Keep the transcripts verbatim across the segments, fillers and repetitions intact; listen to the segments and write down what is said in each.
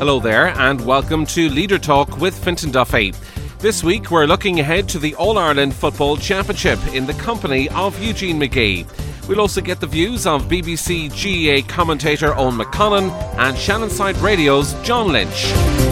Hello there and welcome to Leader Talk with Fintan Duffy. This week we're looking ahead to the All-Ireland Football Championship in the company of Eugene McGee. We'll also get the views of B B C G A A commentator Owen McConnon and Shannonside Radio's John Lynch.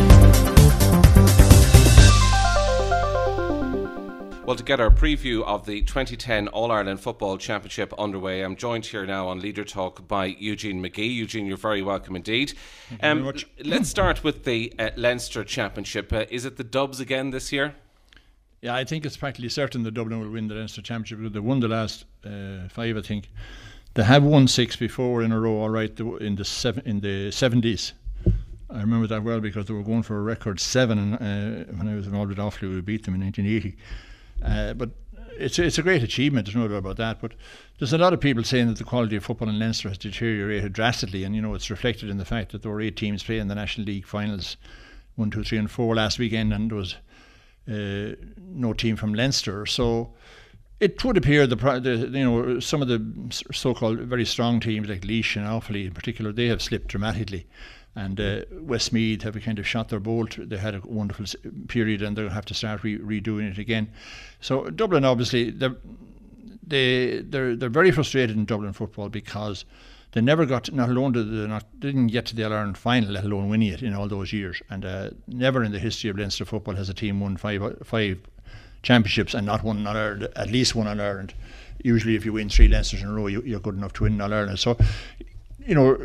Well, to get our preview of the twenty ten All-Ireland Football Championship underway, I'm joined here now on Leader Talk by Eugene McGee. Eugene, you're very welcome indeed. Thank you um, very much. Let's start with the uh, Leinster Championship. Uh, is it the Dubs again this year? Yeah, I think it's practically certain that Dublin will win the Leinster Championship. They won the last uh, five, I think. They have won six before in a row, all right, in the seven, in the seventies. I remember that well because they were going for a record seven, and uh, when I was involved with Offaly, we beat them in nineteen eighty. Uh, but it's it's a great achievement, there's no doubt about that. But there's a lot of people saying that the quality of football in Leinster has deteriorated drastically, and you know it's reflected in the fact that there were eight teams playing the National League finals, one, two, three, and four last weekend, and there was uh, no team from Leinster. So it would appear the, the you know some of the so-called very strong teams like Laois and Offaly in particular, they have slipped dramatically. And uh, Westmeath have kind of shot their bolt. They had a wonderful period and they'll have to start re- redoing it again. So Dublin, obviously, they're, they, they're, they're very frustrated in Dublin football because they never got, to, not alone did they not, didn't get to the All-Ireland final, let alone winning it in all those years. And uh, never in the history of Leinster football has a team won five five championships and not won All Ireland, at least one All Ireland. Usually if you win three Leinsters in a row, you, you're good enough to win All Ireland. So, you know,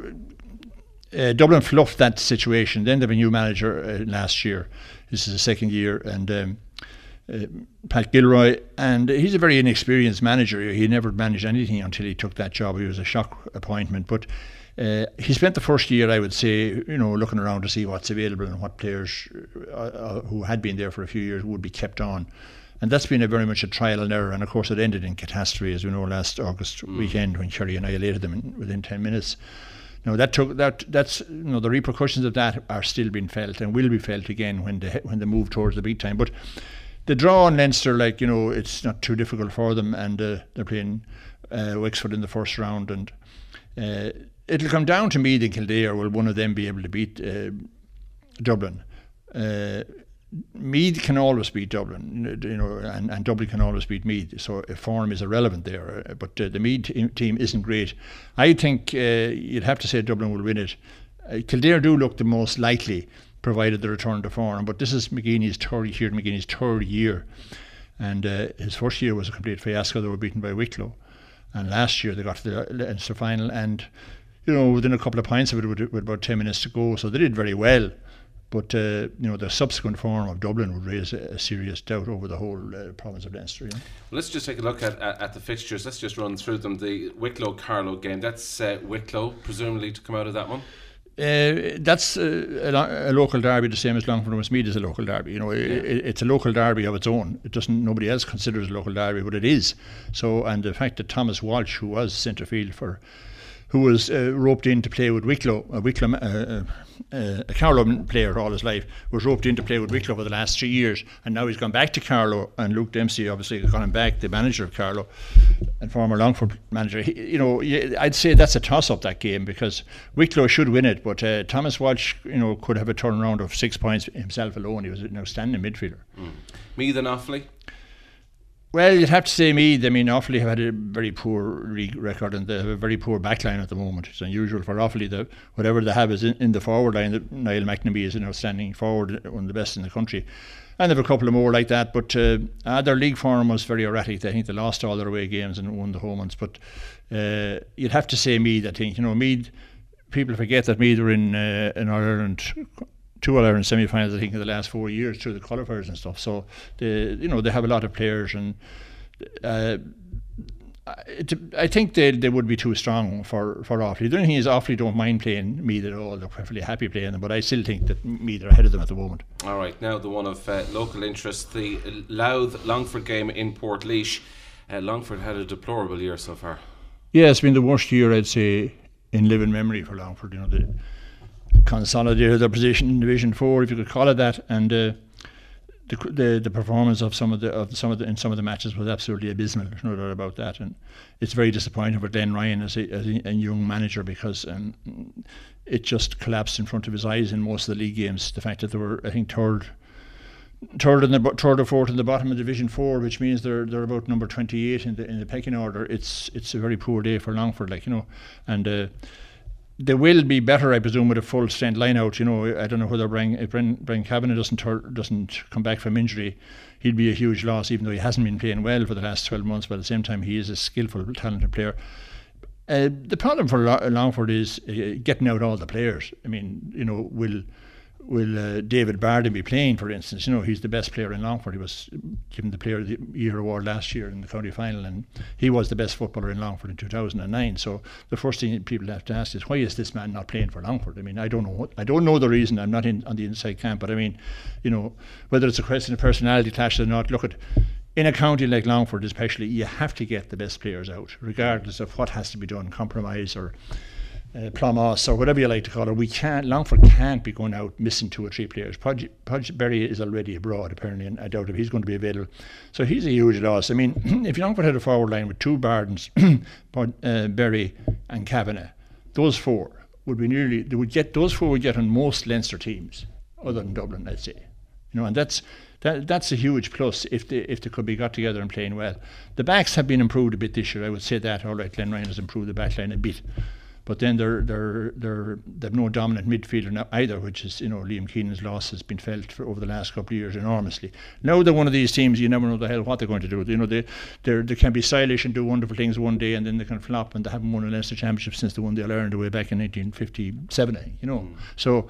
Uh, Dublin fluffed that situation. Then they have a new manager uh, last year. This is the second year, and um, uh, Pat Gilroy, and he's a very inexperienced manager. He never managed anything until he took that job. He was a shock appointment, but uh, he spent the first year, I would say, you know, looking around to see what's available and what players uh, uh, who had been there for a few years would be kept on. And that's been a very much a trial and error. And of course, it ended in catastrophe, as we know, last August mm. weekend when Kerry annihilated them in, within ten minutes. Now that took that that's you know the repercussions of that are still being felt and will be felt again when they when they move towards the big time. But the draw on Leinster, like you know, it's not too difficult for them, and uh, they're playing uh, Wexford in the first round, and uh, it'll come down to Meath and Kildare. Will one of them be able to beat uh, Dublin? Uh, Meath can always beat Dublin, you know, and, and Dublin can always beat Meath. So form is irrelevant there. Uh, but uh, the Meath te- team isn't great. I think uh, you'd have to say Dublin will win it. Uh, Kildare do look the most likely, provided the return to form. But this is McGeeney's third year. McGeeney's third year, and uh, his first year was a complete fiasco. They were beaten by Wicklow, and last year they got to the Leinster final, and you know within a couple of points of it with, with about ten minutes to go. So they did very well. But uh, you know the subsequent form of Dublin would raise a, a serious doubt over the whole uh, province of Leinster. You know? Well, let's just take a look at, at at the fixtures. Let's just run through them. The Wicklow-Carlow game. That's uh, Wicklow, presumably, to come out of that one. Uh, that's uh, a, lo- a local derby, the same as Longford and Westmeath is a local derby. You know, yeah. it, it's a local derby of its own. It doesn't. Nobody else considers it a local derby, but it is. So, and the fact that Thomas Walsh, who was centre field for. who was uh, roped in to play with Wicklow, a Wicklow, uh, uh, a Carlow player all his life, was roped in to play with Wicklow for the last three years, and now he's gone back to Carlow, and Luke Dempsey obviously got him back, the manager of Carlow, and former Longford manager. He, you know, I'd say that's a toss-up, that game, because Wicklow should win it, but uh, Thomas Walsh, you know, could have a turnaround of six points himself alone. He was an outstanding midfielder. Mm. Meath and Offaly? Well, you'd have to say Meath. I mean, Offaly have had a very poor league record and they have a very poor backline at the moment. It's unusual for Offaly. The, whatever they have is in, in the forward line. The, Niall McNamee is an outstanding forward, one of the best in the country. And they have a couple of more like that. But uh, uh, their league form was very erratic. I think they lost all their away games and won the home ones. But uh, you'd have to say Meath, I think. You know, Meath, people forget that Meath were in, uh, in Ireland... two All-Ireland semi-finals, I think, in the last four years through the qualifiers and stuff. So, they, you know, they have a lot of players, and uh, it, I think they they would be too strong for, for Offaly. The only thing is, Offaly don't mind playing Meath at all. They're perfectly happy playing them, but I still think that Meath are ahead of them at the moment. All right, now the one of uh, local interest, the Louth-Longford game in Portlaoise. Uh, Longford had a deplorable year so far. Yeah, it's been the worst year, I'd say, in living memory for Longford. You know, the consolidated their position in Division Four, if you could call it that, and uh, the, the the performance of some of the of some of the in some of the matches was absolutely abysmal. There's no doubt about that, and it's very disappointing for Glenn Ryan as a, as a, a young manager, because um, it just collapsed in front of his eyes in most of the league games. The fact that they were, I think, third. Third in the third or fourth in the bottom of Division Four, which means they're they're about number twenty-eight in the in the pecking order. It's it's a very poor day for Longford, like you know, and uh, they will be better, I presume, with a full strength line out. You know, I don't know whether Brian if Brian, Brian Kavanagh doesn't tur- doesn't come back from injury, he'd be a huge loss, even though he hasn't been playing well for the last twelve months. But at the same time, he is a skillful, talented player. Uh, the problem for Longford is uh, getting out all the players. I mean, you know, will. Will uh, David Barden be playing, for instance? You know, he's the best player in Longford. He was given the Player of the Year award last year in the county final, and he was the best footballer in Longford in two thousand nine. So the first thing people have to ask is, why is this man not playing for Longford? I mean, I don't know. What, I don't know the reason. I'm not in on the inside camp, but I mean, you know, whether it's a question of personality clash or not. Look at. In a county like Longford, especially, you have to get the best players out, regardless of what has to be done, compromise or. Uh, Plumos or whatever you like to call it. We can't. Longford can't be going out missing two or three players. Podge, Podge Berry is already abroad apparently, and I doubt if he's going to be available. So he's a huge loss. I mean, if Longford had a forward line with two Bardens, Pod, uh, Berry and Kavanagh, those four would be nearly. They would get those four would get on most Leinster teams, other than Dublin, I'd say. You know, and that's that. That's a huge plus if they if they could be got together and playing well. The backs have been improved a bit this year. I would say that. All right, Glenn Ryan has improved the back line a bit. But then they're they're they're they've no dominant midfielder now either, which is, you know, Liam Keenan's loss has been felt for over the last couple of years enormously. Now they're one of these teams you never know the hell what they're going to do. You know, they they they can be stylish and do wonderful things one day, and then they can flop, and they haven't won a Leinster Championship since they won the All-Ireland away back in nineteen fifty-seven. I think, you know, mm. so.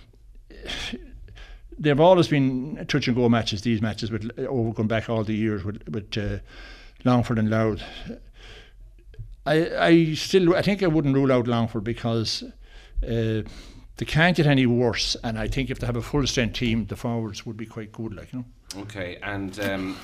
They've always been touch and go matches. These matches, with over going back all the years with with uh, Longford and Louth. I, I still I think I wouldn't rule out Longford because uh, they can't get any worse, and I think if they have a full strength team, the forwards would be quite good, like, you know. Okay, and um,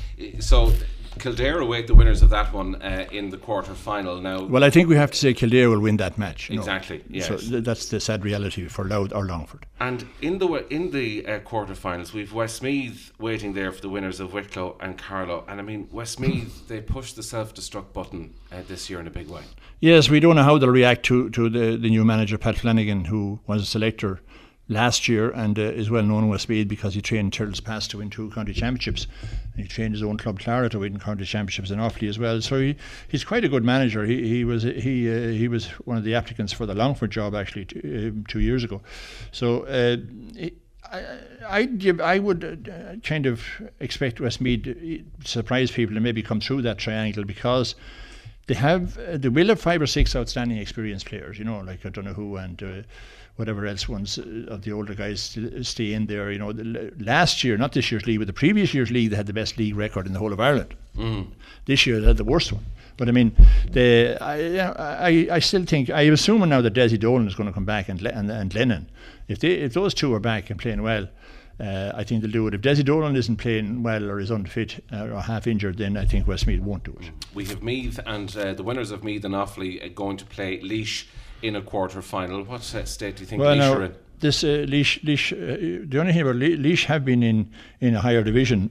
so Kildare await the winners of that one uh, in the quarter final now. Well, I think we have to say Kildare will win that match. Exactly. Know? Yes. So th- that's the sad reality for Louth or Longford. And in the in the uh, quarter finals, we've Westmeath waiting there for the winners of Wicklow and Carlow. And I mean, Westmeath, they pushed the self-destruct button uh, this year in a big way. Yes, we don't know how they'll react to to the, the new manager Pat Flanagan, who was a selector last year and uh, is well known in Westmeath because he trained Turtles Pass to win two county championships, and he trained his own club Clara to win county championships in Offaly as well. So he, he's quite a good manager. He he was he uh, he was one of the applicants for the Longford job actually two, uh, two years ago. So uh, he, I I give I would uh, kind of expect Westmeath to surprise people and maybe come through that triangle, because they have uh, they will have five or six outstanding experienced players. You know, like I don't know who and. Uh, whatever else ones of the older guys stay in there. You know, the, last year, not this year's league, but the previous year's league, they had the best league record in the whole of Ireland. Mm. This year they had the worst one. But I mean, the, I, I I still think, I'm assuming now that Desi Dolan is going to come back and and, and Lennon. If they if those two are back and playing well, uh, I think they'll do it. If Desi Dolan isn't playing well or is unfit uh, or half injured, then I think Westmeath won't do it. We have Meath and uh, the winners of Meath and Offaly uh, going to play Laois in a quarter final. What uh, state do you think well, Laois now, are in? This uh, Laois, Laois, uh, the only thing about Le- Laois have been in, in a higher division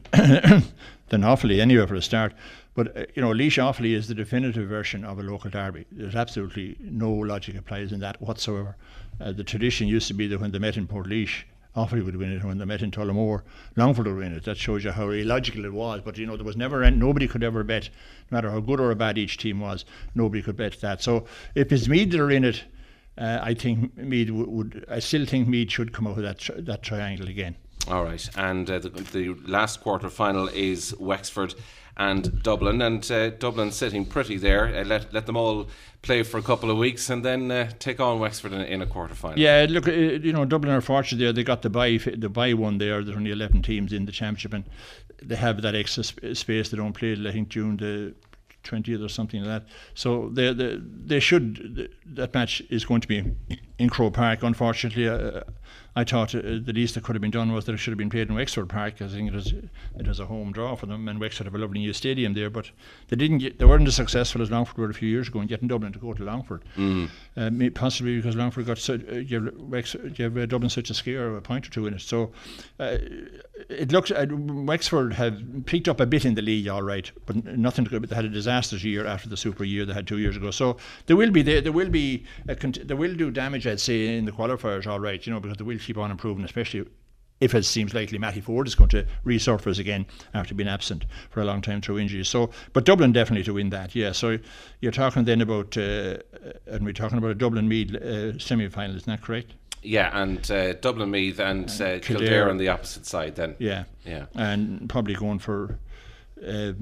than Offaly anyway for a start. But uh, you know, Laois Offaly is the definitive version of a local derby. There's absolutely no logic applies in that whatsoever. Uh, the tradition used to be that when they met in Port Laois, Offaly would win it. When they met in Tullamore, Longford would win it. That shows you how illogical it was. But you know, there was never any, nobody could ever bet, no matter how good or bad each team was, nobody could bet that. So if it's Meath that are in it, uh, I think Meath would, would. I still think Meath should come out of that tri- that triangle again. All right, and uh, the, the last quarter final is Wexford and Dublin, and uh, Dublin sitting pretty there. Uh, let let them all play for a couple of weeks and then uh, take on Wexford in, in a quarter final. Yeah, look, uh, you know, Dublin are fortunate there. They got the bye the bye one there. There's only eleven teams in the championship, and they have that extra sp- space. They don't play till I think June the twentieth or something like that. So they they they should. That match is going to be in Croke Park. Unfortunately, uh, I thought uh, the least that could have been done was that it should have been played in Wexford Park, because I think it was, it was a home draw for them, and Wexford have a lovely new stadium there, but they didn't get, they weren't as successful as Longford were a few years ago in getting Dublin to go to Longford. Mm. Uh, possibly because Longford got so, uh, gave, Wexford, gave uh, Dublin such a scare, a point or two in it. So uh, it looks uh, Wexford have picked up a bit in the league, all right, but nothing to go. They had a disastrous year after the super year they had two years ago. So there will be there, there will be a cont- they will do damage, I'd say, in the qualifiers, all right, you know, because they will keep on improving, especially if it seems likely Matty Ford is going to resurface again after being absent for a long time through injuries. So, but Dublin definitely to win that, yeah. So you're talking then about, uh, and we're talking about a Dublin Meath uh, semi-final, isn't that correct? Yeah, and uh, Dublin Meath and uh, Kildare, Kildare on the opposite side then. Yeah, yeah, and probably going for, uh,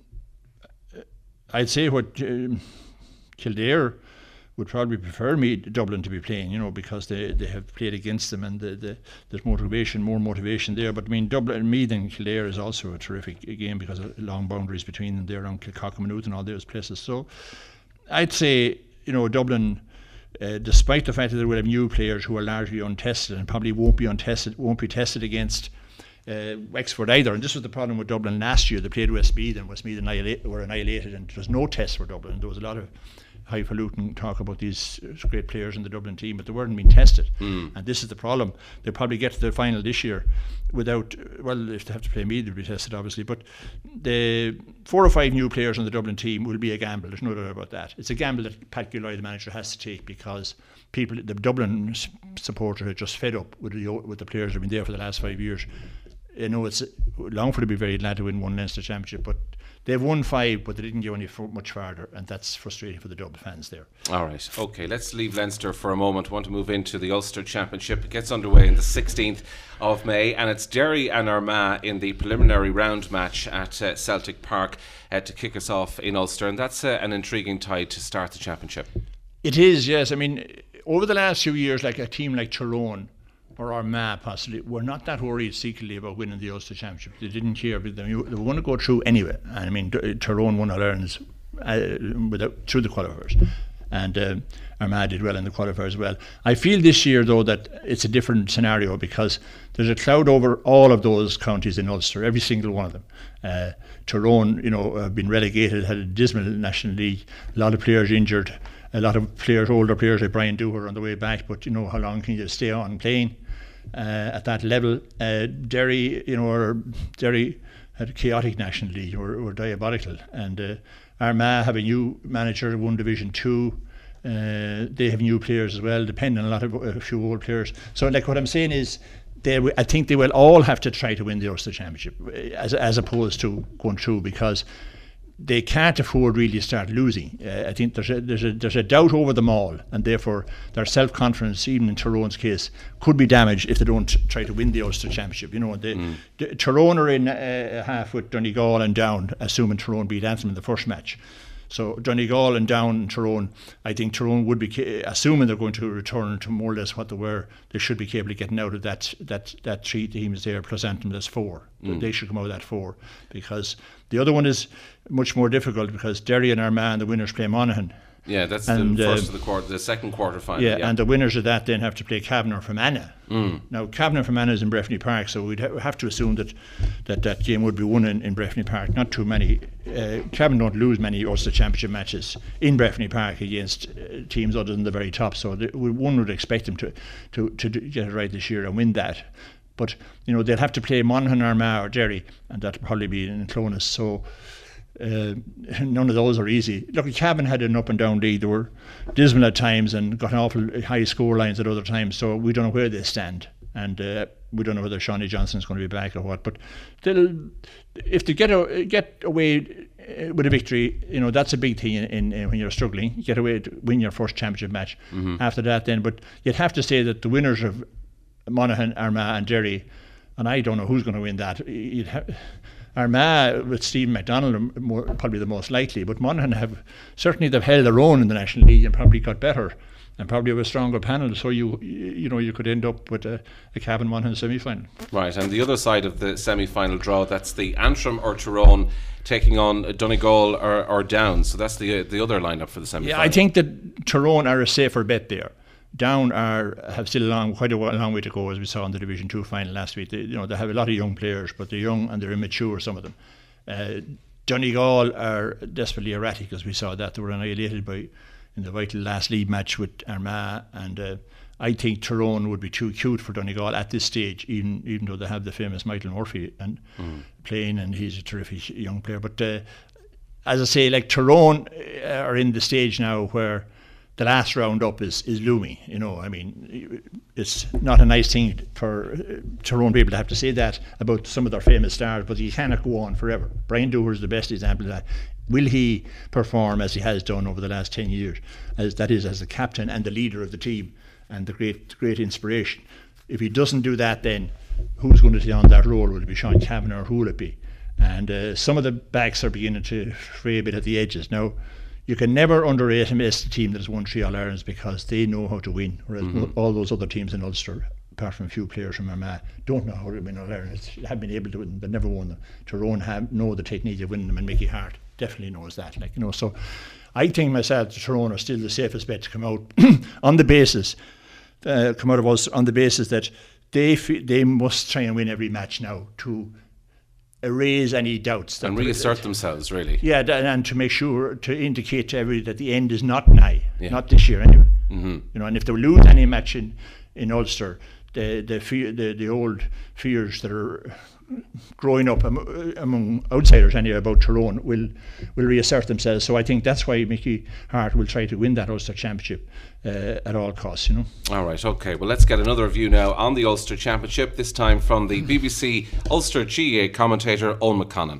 I'd say what uh, Kildare would probably prefer me Dublin to be playing, you know, because they, they have played against them, and the, the, there's motivation, more motivation there. But I mean, Dublin, Meath and Kildare is also a terrific game because of long boundaries between them there around Kilcock-Maynooth and all those places. So I'd say, you know, Dublin, uh, despite the fact that they will have new players who are largely untested and probably won't be untested, won't be tested against Uh, Wexford either, and this was the problem with Dublin last year. They played Westmeath, and Westmeath annihilate, were annihilated, and there was no test for Dublin. There was a lot of highfalutin talk about these great players in the Dublin team, but they weren't being tested. Mm. And this is the problem. They'll probably get to the final this year without, well, if they have to play Meath, they'll be tested obviously, but the four or five new players on the Dublin team will be a gamble. There's no doubt about that. It's a gamble that Pat Gilroy, the manager, has to take, because people, the Dublin supporters, are just fed up with the, with the players who have been there for the last five years. You know, it's Longford to be very glad to win one Leinster Championship, but they've won five, but they didn't go any f- much farther, and that's frustrating for the Dublin fans there. All right, okay, let's leave Leinster for a moment. Want to move into the Ulster Championship. It gets underway on the sixteenth of May, and it's Derry and Armagh in the preliminary round match at uh, Celtic Park uh, to kick us off in Ulster, and that's uh, an intriguing tie to start the championship. It is, yes. I mean, over the last few years, like a team like Tyrone or Armagh possibly were not that worried secretly about winning the Ulster Championship. They didn't care, but they were going to go through anyway. And I mean, Tyrone won All Ireland's uh, without, through the qualifiers, and uh, Armagh did well in the qualifiers as well. I feel this year though that it's a different scenario, because there's a cloud over all of those counties in Ulster, every single one of them. Uh, Tyrone, you know, have been relegated, had a dismal National League, a lot of players injured, a lot of players, older players like Brian Dooher on the way back, but you know, how long can you stay on playing uh, at that level? Uh, Derry, you know, or Derry had a chaotic National League, or, or diabolical, and uh, Armagh have a new manager, one Division Two. Uh, they have new players as well, depending on a lot of a few old players. So, like, what I'm saying is, they, I think they will all have to try to win the Ulster Championship, as as opposed to going through, because they can't afford really to start losing. Uh, I think there's a, there's a there's a doubt over them all, and therefore their self-confidence, even in Tyrone's case, could be damaged if they don't try to win the Ulster Championship. You know, the, mm. the Tyrone are in uh, half with Donegal and Down, assuming Tyrone beat Antrim in the first match. So Donegal and Down and Tyrone, I think Tyrone would be, assuming they're going to return to more or less what they were, they should be capable of getting out of that that that three teams there, plus Antrim, that's four. Mm. They should come out of that four, because the other one is much more difficult, because Derry and Armagh and the winners play Monaghan. Yeah, that's and, the first uh, of the quarter, the second quarter final. Yeah, yeah, and the winners of that then have to play Cavan or Fermanagh. Mm. Now, Cavan or Fermanagh is in Breffni Park, so we'd ha- have to assume that, that that game would be won in, in Breffni Park. Not too many. Uh, Cavan don't lose many Ulster Championship matches in Breffni Park against uh, teams other than the very top, so the, one would expect them to, to, to get it right this year and win that. But, you know, they'll have to play Monaghan, Armagh or Derry, and that'll probably be in Clonus. So Uh, none of those are easy. Look, Cavan had an up and down league. They were dismal at times and got awful high score lines at other times, so we don't know where they stand, and uh, we don't know whether Shawnee Johnson's going to be back or what, but they'll, if they get a, get away with a victory, you know, that's a big thing in, in, in when you're struggling. You get away to win your first championship match. Mm-hmm. After that then, but you'd have to say that the winners of Monaghan, Armagh and Derry, and I don't know who's going to win that. You'd have Armagh with Stephen McDonald more, probably the most likely, but Monaghan have certainly they've held their own in the National League and probably got better and probably have a stronger panel, so you you know you could end up with a, a Cavan Monaghan semi-final. Right, and the other side of the semi-final draw, that's the Antrim or Tyrone taking on Donegal or, or Down, so that's the uh, the other lineup for the semi-final. Yeah, I think that Tyrone are a safer bet there. Down are have still a long, quite a long way to go, as we saw in the Division Two final last week. They, you know, they have a lot of young players, but they're young and they're immature, some of them. Uh, Donegal are desperately erratic, as we saw that. They were annihilated by in the vital last league match with Armagh, and uh, I think Tyrone would be too cute for Donegal at this stage, even even though they have the famous Michael Murphy and mm. playing, and he's a terrific young player. But uh, as I say, like Tyrone are in the stage now where the last round up is, is looming. You know, I mean, it's not a nice thing for uh, Tyrone people to have to say that about some of their famous stars, but you cannot go on forever. Brian Dooher is the best example of that. Will he perform as he has done over the last ten years, as that is as the captain and the leader of the team and the great great inspiration? If he doesn't do that, then who's going to take on that role? Will it be Sean Kavanagh or who will it be? And uh, some of the backs are beginning to fray a bit at the edges. Now, you can never underestimate the team that has won three All-Irelands, because they know how to win, whereas mm-hmm. all those other teams in Ulster, apart from a few players from Armagh, don't know how to win All-Irelands. Have been able to win, but never won them. Tyrone have know the technique of winning them, and Mickey Hart definitely knows that. Like you know, so I think myself, the Tyrone are still the safest bet to come out on the basis, uh, come out of us on the basis that they f- they must try and win every match now to erase any doubts and reassert themselves, really. Yeah, and to make sure, to indicate to everybody that the end is not nigh, yeah. not this year anyway. Mm-hmm. You know, and if they lose any match in, in Ulster, the the, fear, the the old fears that are growing up am, among outsiders anyway about Tyrone will will reassert themselves. So I think that's why Mickey Hart will try to win that Ulster Championship uh, at all costs, you know. All right, okay. Well, let's get another view now on the Ulster Championship, this time from the B B C Ulster G A A commentator Eoin McConnon.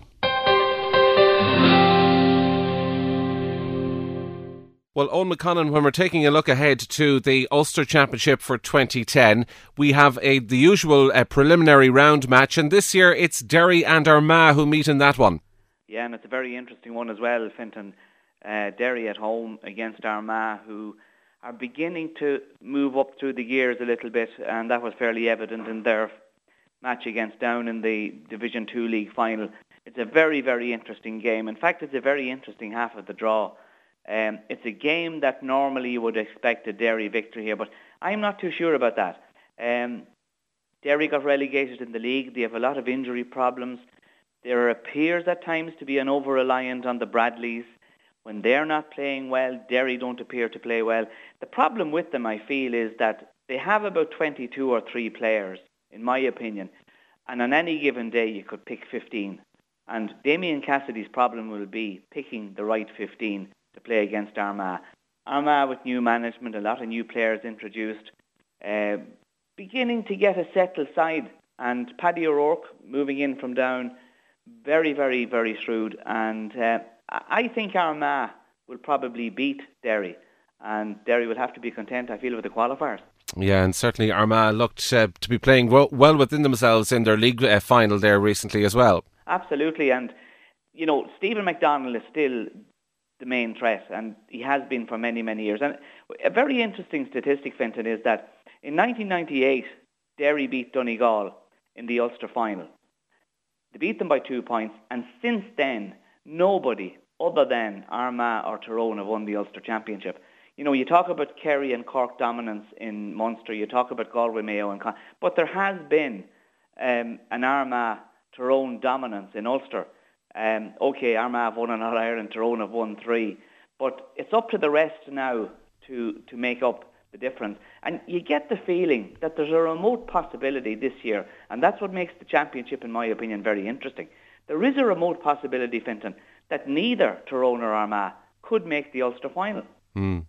Well, Eoin McConnon, when we're taking a look ahead to the Ulster Championship for twenty ten, we have a the usual uh, preliminary round match, and this year it's Derry and Armagh who meet in that one. Yeah, and it's a very interesting one as well, Fintan. Uh, Derry at home against Armagh, who are beginning to move up through the gears a little bit, and that was fairly evident in their match against Down in the Division Two League final. It's a very, very interesting game. In fact, it's a very interesting half of the draw. Um, it's a game that normally you would expect a Derry victory here, but I'm not too sure about that. Um, Derry got relegated in the league. They have a lot of injury problems. There appears at times to be an over-reliance on the Bradleys. When they're not playing well, Derry don't appear to play well. The problem with them, I feel, is that they have about twenty-two or three players, in my opinion, and on any given day you could pick fifteen. And Damien Cassidy's problem will be picking the right fifteen to play against Armagh. Armagh with new management, a lot of new players introduced, uh, beginning to get a settled side. And Paddy O'Rourke, moving in from Down, very, very, very shrewd. And uh, I think Armagh will probably beat Derry. And Derry will have to be content, I feel, with the qualifiers. Yeah, and certainly Armagh looked uh, to be playing well, well within themselves in their league uh, final there recently as well. Absolutely. And, you know, Stephen McDonnell is still the main threat, and he has been for many, many years. And a very interesting statistic, Fenton, is that in nineteen ninety-eight, Derry beat Donegal in the Ulster final. They beat them by two points, and since then, nobody other than Armagh or Tyrone have won the Ulster Championship. You know, you talk about Kerry and Cork dominance in Munster, you talk about Galway, Mayo, and Con- but there has been um, an Armagh-Tyrone dominance in Ulster. Um, okay, Armagh have won an All-Ireland, Tyrone have won three. But it's up to the rest now to, to make up the difference. And you get the feeling that there's a remote possibility this year, and that's what makes the championship, in my opinion, very interesting. There is a remote possibility, Fintan, that neither Tyrone or Armagh could make the Ulster final. Mm.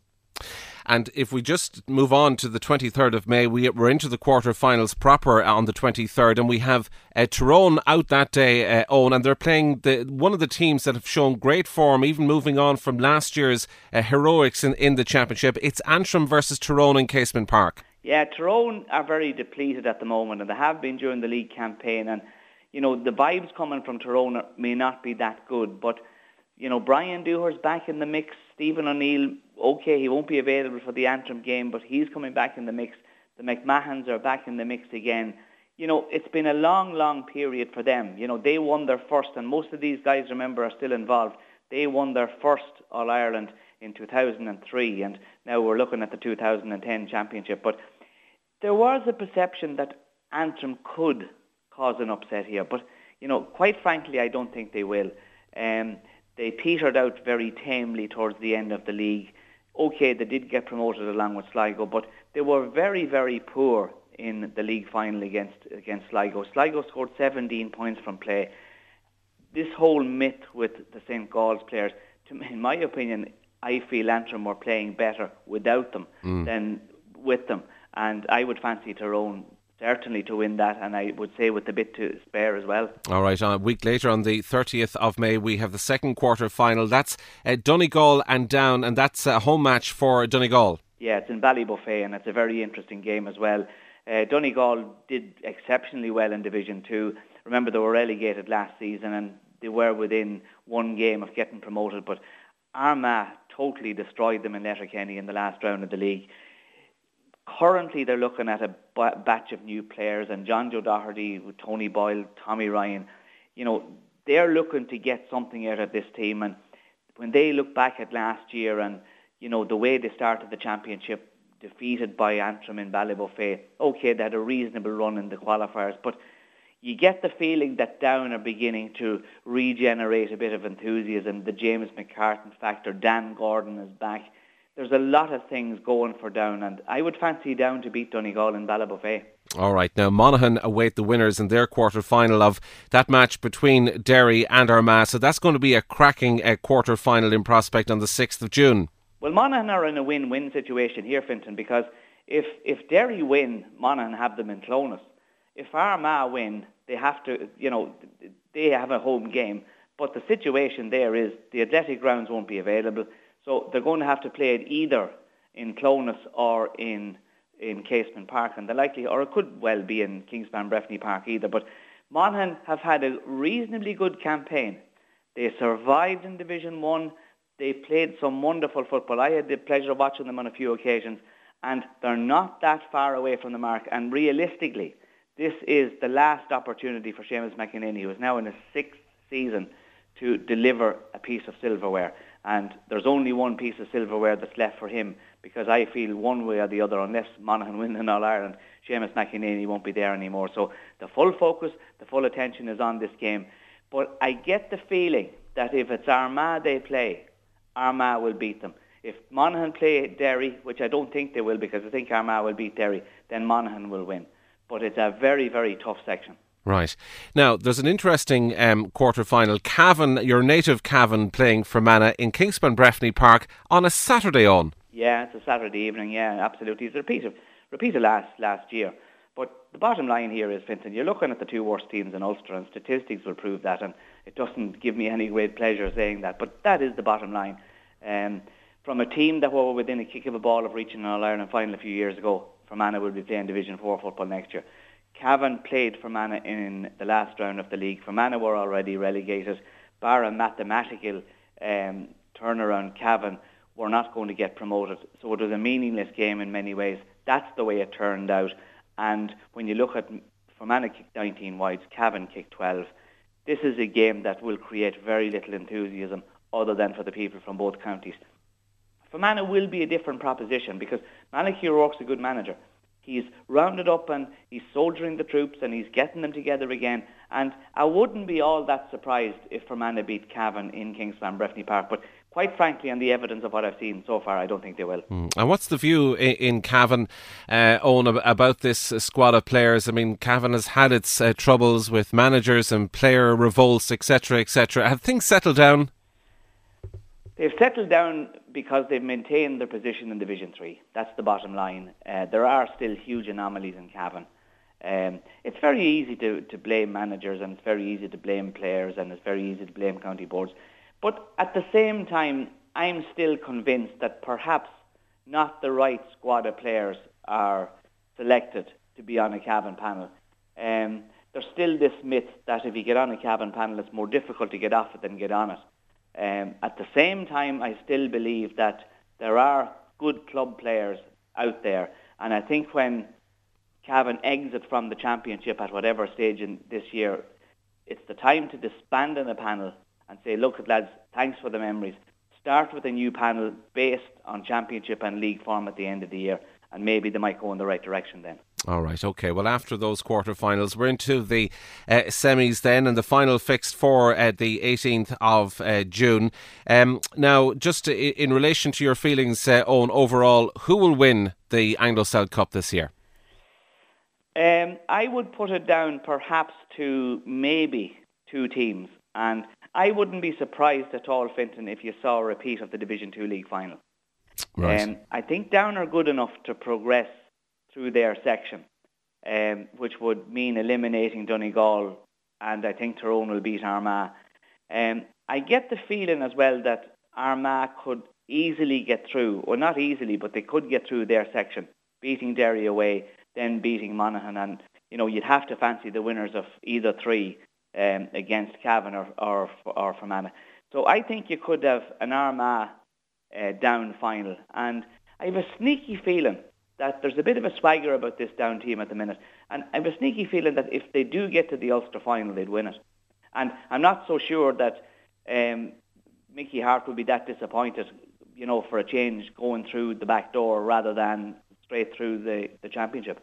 And if we just move on to the twenty-third of May, we, we're into the quarter-finals proper on the twenty-third, and we have uh, Tyrone out that day, uh, Owen, and they're playing the, one of the teams that have shown great form, even moving on from last year's uh, heroics in, in the championship. It's Antrim versus Tyrone in Casement Park. Yeah, Tyrone are very depleted at the moment, and they have been during the league campaign, and you know, the vibes coming from Tyrone may not be that good, but you know, Brian Dooher's back in the mix. Stephen O'Neill, okay, he won't be available for the Antrim game, but he's coming back in the mix. The McMahons are back in the mix again. You know, it's been a long, long period for them. You know, they won their first, and most of these guys, remember, are still involved. They won their first All-Ireland in two thousand three, and now we're looking at the two thousand ten championship. But there was a perception that Antrim could cause an upset here, but you know, quite frankly, I don't think they will. Um, they petered out very tamely towards the end of the league. Okay, they did get promoted along with Sligo, but they were very, very poor in the league final against against Sligo. Sligo scored seventeen points from play. This whole myth with the Saint Gall's players, to, in my opinion, I feel Antrim were playing better without them mm. than with them. And I would fancy Tyrone certainly to win that, and I would say with a bit to spare as well. All right, a week later on the thirtieth of May we have the second quarter final. That's uh, Donegal and Down, and that's a home match for Donegal. Yeah, it's in Ballybuffet, and it's a very interesting game as well. Uh, Donegal did exceptionally well in Division two. Remember, they were relegated last season and they were within one game of getting promoted, but Armagh totally destroyed them in Letterkenny in the last round of the league. Currently, they're looking at a b- batch of new players, and John Joe Doherty, Tony Boyle, Tommy Ryan, you know, they're looking to get something out of this team. And when they look back at last year and, you know, the way they started the championship, defeated by Antrim in Ballybuffet, okay, they had a reasonable run in the qualifiers, but you get the feeling that Down are beginning to regenerate a bit of enthusiasm. The James McCartan factor, Dan Gordon is back. There's a lot of things going for Down, and I would fancy Down to beat Donegal in Ballybuffet. All right, now Monaghan await the winners in their quarter-final of that match between Derry and Armagh, so that's going to be a cracking uh, quarter-final in prospect on the sixth of June. Well, Monaghan are in a win-win situation here, Fintan, because if, if Derry win, Monaghan have them in Clonus. If Armagh win, they have to, you know, they have a home game, but the situation there is the athletic grounds won't be available. So they're going to have to play it either in Clonus or in in Casement Park, and the likely, or it could well be in Kingspan Breffni Park either. But Monaghan have had a reasonably good campaign. They survived in Division One. They played some wonderful football. I had the pleasure of watching them on a few occasions, and they're not that far away from the mark. And realistically, this is the last opportunity for Seamus McEnany, who is now in his sixth season, to deliver a piece of silverware. And there's only one piece of silverware that's left for him, because I feel one way or the other, unless Monaghan win in All-Ireland, Seamus McEnany won't be there anymore. So the full focus, the full attention is on this game. But I get the feeling that if it's Armagh they play, Armagh will beat them. If Monaghan play Derry, which I don't think they will, because I think Armagh will beat Derry, then Monaghan will win. But it's a very, very tough section. Right. Now, there's an interesting um, quarter-final. Cavan, your native Cavan, playing Fermanagh in Kingspan Breffni Park on a Saturday on. Yeah, it's a Saturday evening, yeah, absolutely. It's a repeat of, repeat of last, last year. But the bottom line here is, Fintan, you're looking at the two worst teams in Ulster, and statistics will prove that, and it doesn't give me any great pleasure saying that, but that is the bottom line. Um, from a team that were within a kick of a ball of reaching an All-Ireland final a few years ago, Fermanagh will be playing Division four football next year. Cavan played Fermanagh in the last round of the league. Fermanagh were already relegated. Bar a mathematical um, turnaround, Cavan were not going to get promoted. So it was a meaningless game in many ways. That's the way it turned out. And when you look at Fermanagh kicked nineteen wides, Cavan kicked twelve. This is a game that will create very little enthusiasm other than for the people from both counties. Fermanagh will be a different proposition because Malachy O'Rourke's a good manager. He's rounded up and he's soldiering the troops and he's getting them together again. And I wouldn't be all that surprised if Fermanagh beat Cavan in Kingspan Breffni Park. But quite frankly, on the evidence of what I've seen so far, I don't think they will. Mm. And what's the view in, in Cavan, uh, Owen, about this uh, squad of players? I mean, Cavan has had its uh, troubles with managers and player revolts, et cetera, et cetera. Have things settled down? They've settled down because they've maintained their position in Division three. That's the bottom line. Uh, there are still huge anomalies in Cavan. Um, it's very easy to, to blame managers, and it's very easy to blame players, and it's very easy to blame county boards. But at the same time, I'm still convinced that perhaps not the right squad of players are selected to be on a Cavan panel. Um, there's still this myth that if you get on a Cavan panel, it's more difficult to get off it than get on it. Um, at the same time, I still believe that there are good club players out there, and I think when Cavan exit from the championship at whatever stage in this year, it's the time to disband in a panel and say, look, lads, thanks for the memories. start with a new panel based on Championship and League form at the end of the year, and maybe they might go in the right direction then. All right, OK. Well, after those quarterfinals, we're into the uh, semis then, and the final fixed for uh, the eighteenth of uh, June. Um, now, just in, in relation to your feelings, uh, Owen, overall, who will win the Anglo-Celt Cup this year? Um, I would put it down perhaps to maybe two teams, and I wouldn't be surprised at all, Fintan, if you saw a repeat of the Division Two League final. Right. Um, I think Down are good enough to progress through their section, um, which would mean eliminating Donegal, and I think Tyrone will beat Armagh. Um, I get the feeling as well that Armagh could easily get through, or not easily, but they could get through their section, beating Derry away, then beating Monaghan, and you know you'd have to fancy the winners of either three um, against Cavan or or, or Fermanagh. So I think you could have an Armagh uh, Down final, and I have a sneaky feeling that there's a bit of a swagger about this Down team at the minute. And I have a sneaky feeling that if they do get to the Ulster final, they'd win it. And I'm not so sure that um, Mickey Hart would be that disappointed, you know, for a change going through the back door rather than straight through the, the Championship.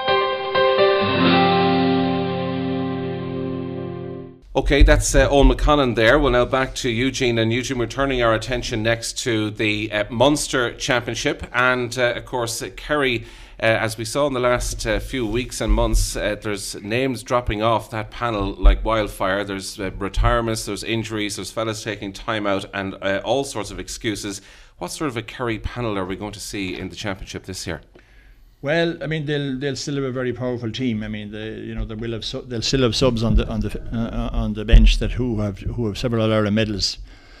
OK, that's uh, Owen McConnon there. Well, now back to Eugene. And Eugene, we're turning our attention next to the uh, Munster Championship. And, uh, of course, uh, Kerry, uh, as we saw in the last uh, few weeks and months, uh, there's names dropping off that panel like wildfire. There's uh, retirements, there's injuries, there's fellas taking time out and uh, all sorts of excuses. What sort of a Kerry panel are we going to see in the Championship this year? Well, I mean, they'll they'll still have a very powerful team. I mean, they you know they will have su- they'll still have subs on the on the uh, on the bench that who have who have several Ireland medals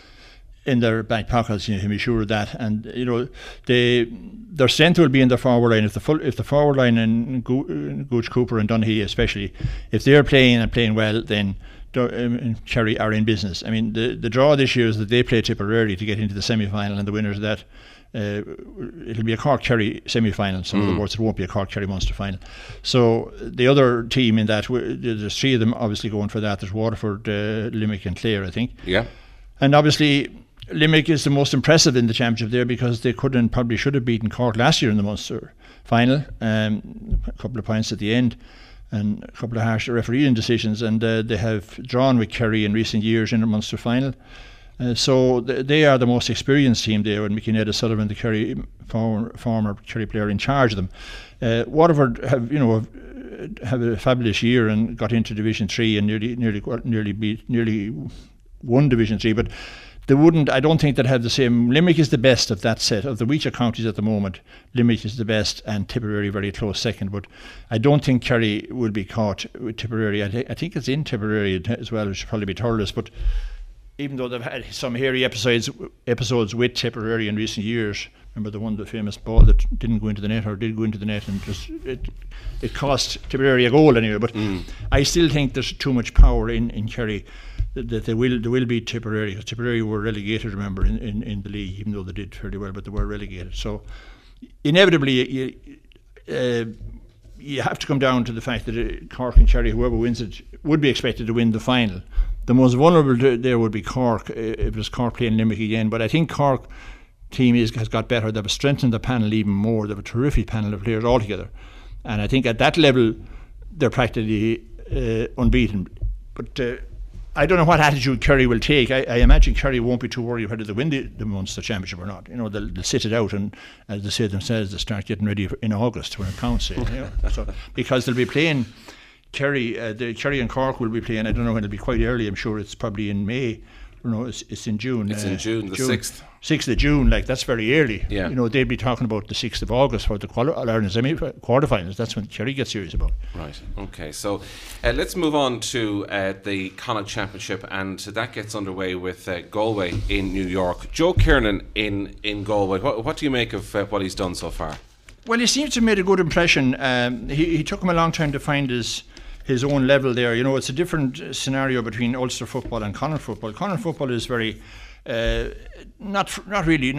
in their back pockets. You can be sure of that. And you know, they their strength will be in their forward line. If the full if the forward line and Go- Gooch Cooper and Dunhee especially, if they're playing and playing well, then um, Kerry are in business. I mean, the the draw this year is that they play Tipperary to get into the semi-final, and the winners of that. Uh, it'll be a Cork Kerry semi-final. So in other words, it won't be a Cork Kerry Munster final. So the other team in that, there's three of them obviously going for that. There's Waterford, uh, Limerick and Clare, I think. Yeah. And obviously Limerick is the most impressive in the championship there, because they could and probably should have beaten Cork last year in the Munster final. Um, a couple of points at the end and a couple of harsh refereeing decisions, and uh, they have drawn with Kerry in recent years in the Munster final. Uh, so th- they are the most experienced team there, and Mickey Ned Sullivan, the Kerry former, former Kerry player, in charge of them. Uh, Waterford have, you know, have, have a fabulous year and got into Division Three and nearly, nearly, nearly beat, nearly won Division Three. But they wouldn't. I don't think they'd have the same. Limerick is the best of that set of the Weacher counties at the moment. Limerick is the best, and Tipperary very close second. But I don't think Kerry will be caught with Tipperary. I, th- I think it's in Tipperary as well, which should probably be Thurles, but. Even though they've had some hairy episodes episodes with Tipperary in recent years, remember the one, the famous ball that didn't go into the net or did go into the net, and just it it cost Tipperary a goal anyway. But mm. I still think there's too much power in, in Kerry that, that they will they will beat Tipperary, because Tipperary were relegated, remember, in, in, in the league, even though they did fairly well, but they were relegated. So inevitably you, uh, you have to come down to the fact that Cork and Kerry, whoever wins it, would be expected to win the final. The most vulnerable there would be Cork, if it was Cork playing Limerick again. But I think Cork team is, has got better. They've strengthened the panel even more. They have a terrific panel of players altogether. And I think at that level, they're practically uh, unbeaten. But uh, I don't know what attitude Kerry will take. I, I imagine Kerry won't be too worried whether they win the, the Munster Championship or not. You know, they'll, they'll sit it out, and as they say themselves, they'll start getting ready for, in August when it counts. You know? So, because they'll be playing... Kerry, uh, the Kerry and Cork will be playing. I don't know when it'll be, quite early. I'm sure it's probably in May. No, it's it's in June. It's uh, in June, the sixth. Sixth of June, like that's very early. Yeah. You know, they'd be talking about the sixth of August for the quali- Ireland semi quarterfinals. That's when Kerry gets serious about. Right. Okay. So uh, let's move on to uh, the Connacht Championship, and that gets underway with uh, Galway in New York. Joe Kiernan in in Galway. What, what do you make of uh, what he's done so far? Well, he seems to have made a good impression. Um, he he took him a long time to find his. his own level there. You know, it's a different scenario between Ulster football and Connacht football. Connacht football is very uh, not not really not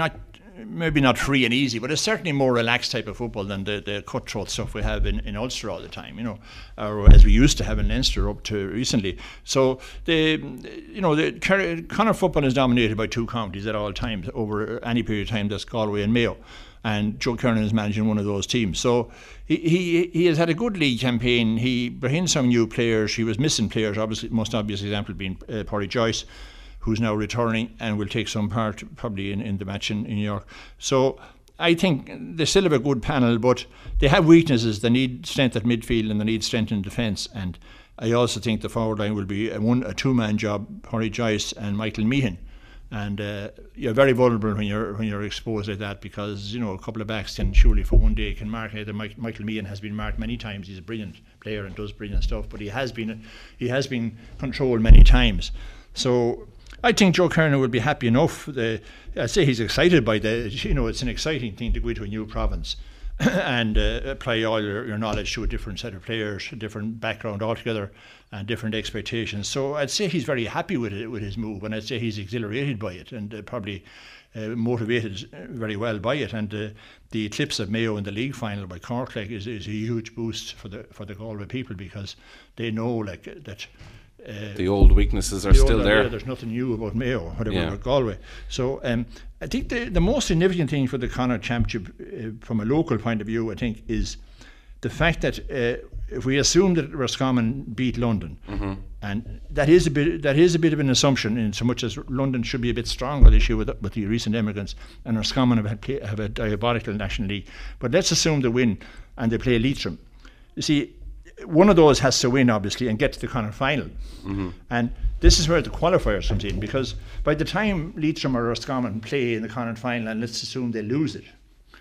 maybe not free and easy, but it's certainly more relaxed type of football than the, the cutthroat stuff we have in, in Ulster all the time, you know, or as we used to have in Leinster up to recently. So the, you know, the Connacht football is dominated by two counties at all times over any period of time. That's Galway and Mayo, and Joe Kernan is managing one of those teams. So he he, he has had a good league campaign. He brought in some new players. He was missing players. Obviously, most obvious example being uh, Pádraig Joyce, who's now returning and will take some part probably in, in the match in, in New York. So I think they still have a good panel, but they have weaknesses. They need strength at midfield and they need strength in defence. And I also think the forward line will be a, one, a two-man job, Pádraig Joyce and Michael Meehan. And uh, you're very vulnerable when you're when you're exposed like that, because you know a couple of backs can surely for one day can mark. Either Michael Meehan has been marked many times. He's a brilliant player and does brilliant stuff, but he has been he has been controlled many times. So I think Joe Kernan will be happy enough. The, I'd say he's excited by the, you know, it's an exciting thing to go into a new province and uh, apply all your, your knowledge to a different set of players, a different background altogether, and different expectations. So I'd say he's very happy with it, with his move, and I'd say he's exhilarated by it and uh, probably uh, motivated very well by it. And uh, the eclipse of Mayo in the league final by Cork like, is, is a huge boost for the for the Galway people, because they know like that. Uh, the old weaknesses are the still old, there. Yeah, there's nothing new about Mayo, whatever yeah. about Galway. So um, I think the, the most significant thing for the Connacht Championship, uh, from a local point of view, I think, is the fact that uh, if we assume that Roscommon beat London, mm-hmm. and that is a bit that is a bit of an assumption, in so much as London should be a bit stronger this year with with the recent emigrants, and Roscommon have had play, have a diabolical National League. But let's assume they win and they play Leitrim. You see, one of those has to win, obviously, and get to the Connacht final. Mm-hmm. And this is where the qualifiers comes in, because by the time Leitrim or Roscommon play in the Connacht final, and let's assume they lose it,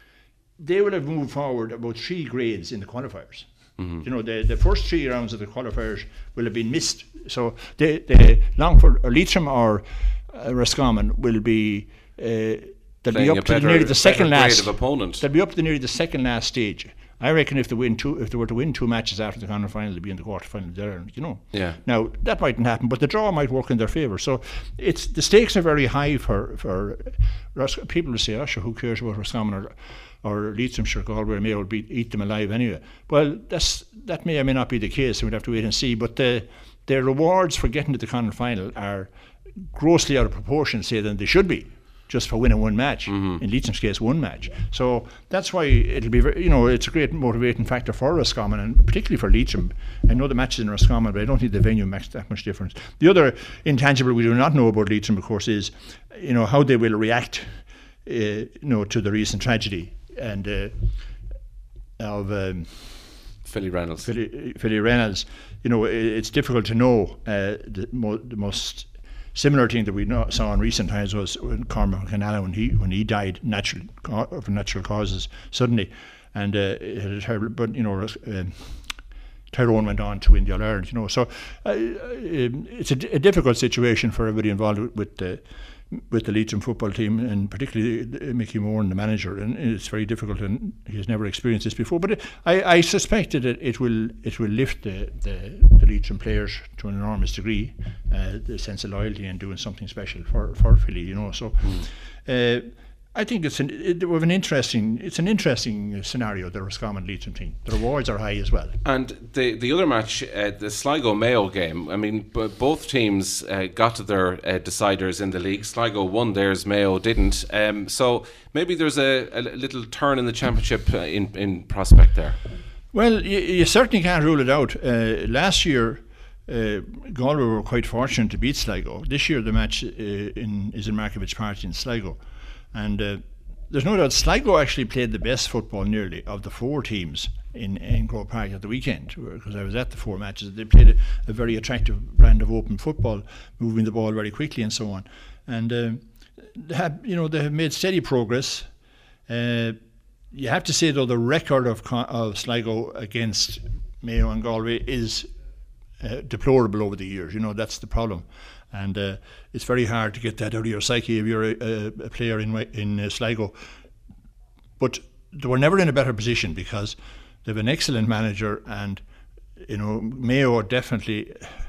they will have moved forward about three grades in the qualifiers. Mm-hmm. You know, the, the first three rounds of the qualifiers will have been missed. So the, the Longford or Leitrim or uh, Roscommon will be uh, they'll Playing be up to better, nearly the second last of opponent. They'll be up to nearly the second last stage. I reckon if they win two, if they were to win two matches after the Connacht final, they'd be in the quarter final there. You know. Yeah. Now that mightn't happen, but the draw might work in their favour. So it's the stakes are very high for for Ros- people to say, "Oh, sure, who cares about Roscommon or or Leitrim? Sure, Galway or Mayo will beat, eat them alive anyway." Well, that's that may or may not be the case. We'd have to wait and see. But the the rewards for getting to the Connacht final are grossly out of proportion, say, than they should be, just for winning one match. Mm-hmm. In Leitrim's case, one match. So that's why it'll be, very, you know, it's a great motivating factor for Roscommon, and particularly for Leitrim. I know the matches in Roscommon, but I don't think the venue makes that much difference. The other intangible we do not know about Leitrim, of course, is, you know, how they will react, uh, you know, to the recent tragedy and uh, of um, Philly Reynolds. Philly, Philly Reynolds. You know, it, it's difficult to know. Uh, the, mo- the most similar thing that we know, saw in recent times was when Cormac McAnally, when he when he died natural of natural causes suddenly, and uh, it had a terrible. But you know, uh, Tyrone went on to win the All Ireland. You know, so uh, it's a, a difficult situation for everybody involved with, with the with the Leitrim football team, and particularly Mickey Moore, the manager. And it's very difficult, and he has never experienced this before. But it, I, I suspect that it will it will lift the, the, the Leitrim players to an enormous degree, uh, the sense of loyalty and doing something special for for Philly. You know, so. Mm. Uh, I think it's an it, we have an interesting it's an interesting scenario, the Roscommon Leitrim team. The rewards are high as well. And the the other match, uh, the Sligo Mayo game. I mean, b- both teams uh, got to their uh, deciders in the league. Sligo won theirs, Mayo didn't. Um, so maybe there's a, a little turn in the championship uh, in in prospect there. Well, you, you certainly can't rule it out. Uh, last year, Uh, Galway were quite fortunate to beat Sligo. This year the match uh, in, is in Markievicz Park in Sligo, and uh, there's no doubt Sligo actually played the best football nearly of the four teams in, in Croke Park at the weekend, because I was at the four matches. They played a, a very attractive brand of open football, moving the ball very quickly and so on, and uh, they have, you know, they have made steady progress. Uh, you have to say though, the record of of Sligo against Mayo and Galway is Uh, deplorable over the years. You know, that's the problem, and uh, it's very hard to get that out of your psyche if you're a, a, a player in in uh, Sligo. But they were never in a better position, because they have an excellent manager, and you know, Mayo are definitely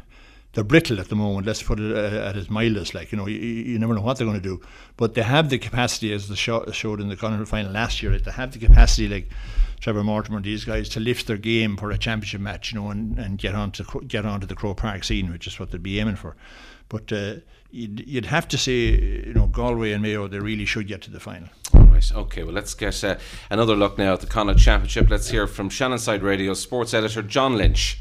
they're brittle at the moment. Let's put it uh, at its mildest. Like, you know, you, you never know what they're going to do, but they have the capacity, as they show, showed in the Connacht final last year. They have the capacity, like Trevor Mortimer, these guys, to lift their game for a championship match, you know, and, and get on to get onto the Croke Park scene, which is what they'd be aiming for. But uh, you'd, you'd have to say, you know, Galway and Mayo, they really should get to the final. All right, okay, well, let's get uh, another look now at the Connacht Championship. Let's hear from Shannonside Radio sports editor John Lynch.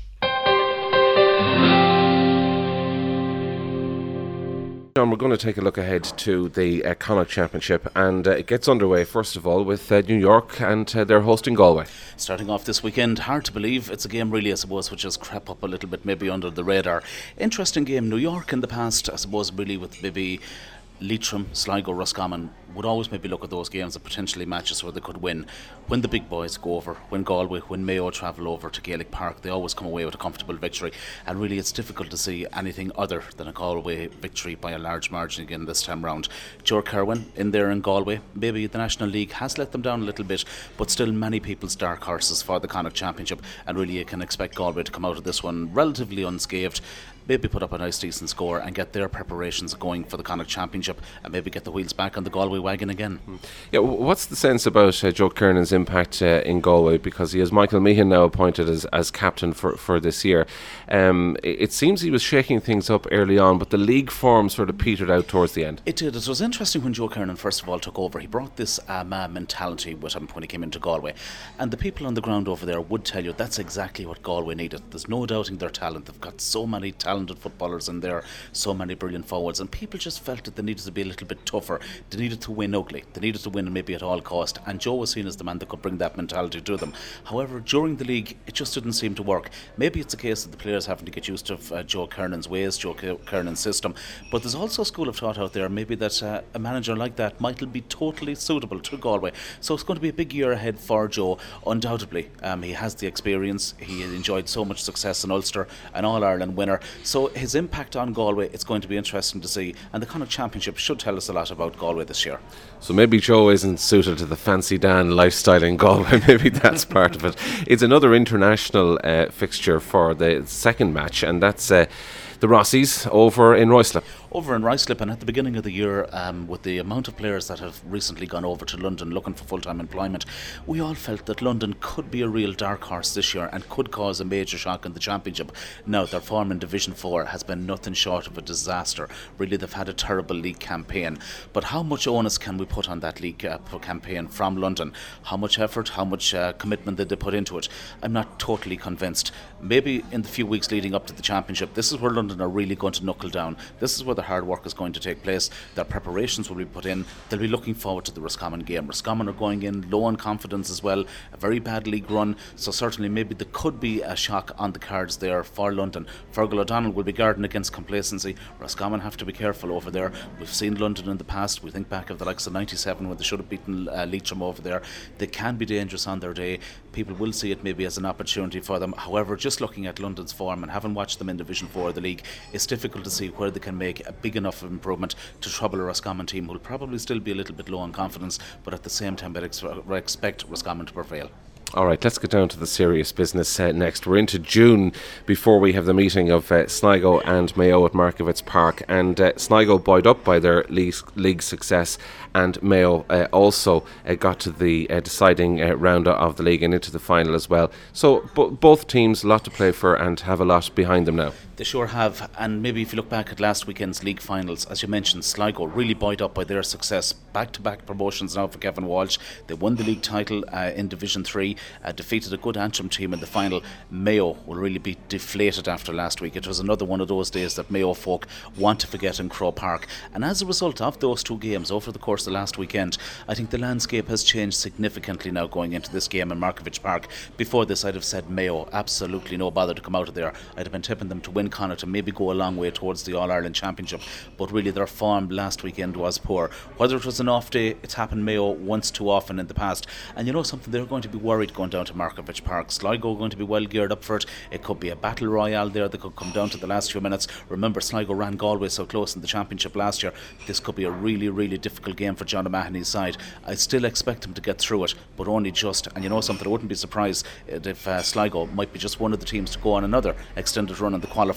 John, we're going to take a look ahead to the uh, Connacht Championship, and uh, it gets underway first of all with uh, New York, and uh, they're hosting Galway. Starting off this weekend, hard to believe it's a game really, I suppose, which has crept up a little bit maybe under the radar. Interesting game. New York in the past, I suppose, really with maybe Leitrim, Sligo, Roscommon would always maybe look at those games as potentially matches where they could win. When the big boys go over, when Galway, when Mayo travel over to Gaelic Park, they always come away with a comfortable victory, and really it's difficult to see anything other than a Galway victory by a large margin again this time round. Joe Kerwin in there in Galway, maybe the National League has let them down a little bit, but still many people's dark horses for the Connacht Championship, and really you can expect Galway to come out of this one relatively unscathed, maybe put up a nice decent score and get their preparations going for the Connacht Championship, and maybe get the wheels back on the Galway wagon again. Yeah, what's the sense about uh, Joe Kernan's impact uh, in Galway, because he has Michael Meehan now appointed as, as captain for, for this year. Um, it, it seems he was shaking things up early on, but the league form sort of petered out towards the end. It did. It was interesting when Joe Kernan first of all took over. He brought this um, uh, mentality with him when he came into Galway, and the people on the ground over there would tell you that's exactly what Galway needed. There's no doubting their talent. They've got so many talented footballers in there, so many brilliant forwards, and people just felt that they needed to be a little bit tougher. They needed to win ugly. They needed to win maybe at all cost, and Joe was seen as the man that could bring that mentality to them. However, during the league it just didn't seem to work. Maybe it's a case that the players having to get used to uh, Joe Kernan's ways, Joe Kernan's system, but there's also a school of thought out there maybe that uh, a manager like that might be totally suitable to Galway. So it's going to be a big year ahead for Joe, undoubtedly. Um, he has the experience, he enjoyed so much success in Ulster, an All-Ireland winner, so his impact on Galway, it's going to be interesting to see, and the Connacht Championship should tell us a lot about Galway this year. So maybe Joe isn't suited to the fancy Dan lifestyle in Galway. Maybe that's part of it. It's another international uh, fixture for the second match, and that's uh, the Rossies over in Ruislip. Over in Ruislip, and at the beginning of the year, um, with the amount of players that have recently gone over to London looking for full-time employment, we all felt that London could be a real dark horse this year and could cause a major shock in the Championship. Now, their form in Division four has been nothing short of a disaster. Really, they've had a terrible league campaign. But how much onus can we put on that league uh, campaign from London? How much effort, how much uh, commitment did they put into it? I'm not totally convinced. Maybe in the few weeks leading up to the Championship, this is where London are really going to knuckle down. This is where the hard work is going to take place. Their preparations will be put in. They'll be looking forward to the Roscommon game. Roscommon are going in low on confidence as well, a very bad league run, so certainly maybe there could be a shock on the cards there for London. Fergal O'Donnell will be guarding against complacency. Roscommon have to be careful over there. We've seen London in the past. We think back of the likes of ninety-seven when they should have beaten uh, Leitrim over there. They can be dangerous on their day. People will see it maybe as an opportunity for them. However, just looking at London's form and having watched them in Division four of the league, it's difficult to see where they can make a big enough improvement to trouble a Roscommon team who will probably still be a little bit low on confidence, but at the same time I ex- expect Roscommon to prevail. Alright, let's get down to the serious business uh, next. We're into June before we have the meeting of uh, Sligo and Mayo at Markievicz Park, and uh, Sligo buoyed up by their league, league success, and Mayo uh, also uh, got to the uh, deciding uh, round of the league and into the final as well. So b- both teams a lot to play for and have a lot behind them now. They sure have, and maybe if you look back at last weekend's league finals, as you mentioned, Sligo really buoyed up by their success. Back-to-back promotions now for Kevin Walsh. They won the league title uh, in Division three, uh, defeated a good Antrim team in the final. Mayo will really be deflated after last week. It was another one of those days that Mayo folk want to forget in Croke Park, and as a result of those two games over the course of the last weekend, I think the landscape has changed significantly now going into this game in Markievicz Park. Before this I'd have said Mayo, absolutely no bother to come out of there. I'd have been tipping them to win Connacht and maybe go a long way towards the All-Ireland Championship, but really their form last weekend was poor. Whether it was an off day, it's happened Mayo once too often in the past, and you know something, they're going to be worried going down to Markievicz Park. Sligo are going to be well geared up for it. It could be a battle royale there that could come down to the last few minutes. Remember, Sligo ran Galway so close in the Championship last year. This could be a really really difficult game for John O'Mahony's side. I still expect him to get through it, but only just, and you know something, I wouldn't be surprised if uh, Sligo might be just one of the teams to go on another extended run in the qualifier